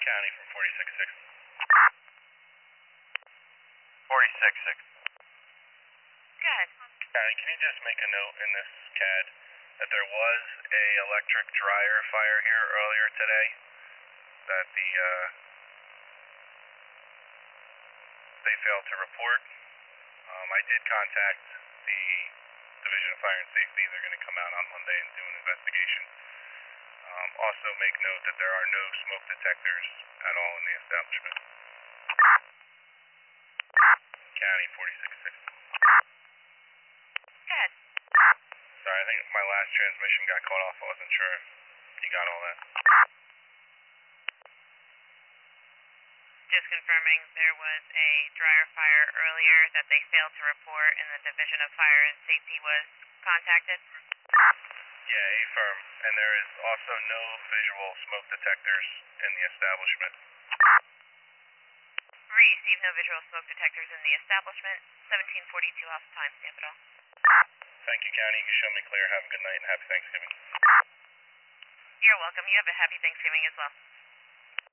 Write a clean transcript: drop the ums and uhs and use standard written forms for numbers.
County from 46-6. 46-6. Good. County, can you just make a note in this CAD that there was a electric dryer fire here earlier today? That they failed to report. I did contact the Division of Fire and Safety. They're going to come out on Monday and do an investigation. Also make note that there are no smoke detectors at all in the establishment. County 46-6. Good. Sorry, I think my last transmission got cut off. I wasn't sure if you got all that. Just confirming there was a dryer fire earlier that they failed to report and the Division of Fire and Safety was contacted? Yeah, affirm. And there is also no visual smoke detectors in the establishment. Received no visual smoke detectors in the establishment. 1742 off time, stamp it all. Thank you, County. You show me clear. Have a good night and happy Thanksgiving. You're welcome. You have a happy Thanksgiving as well.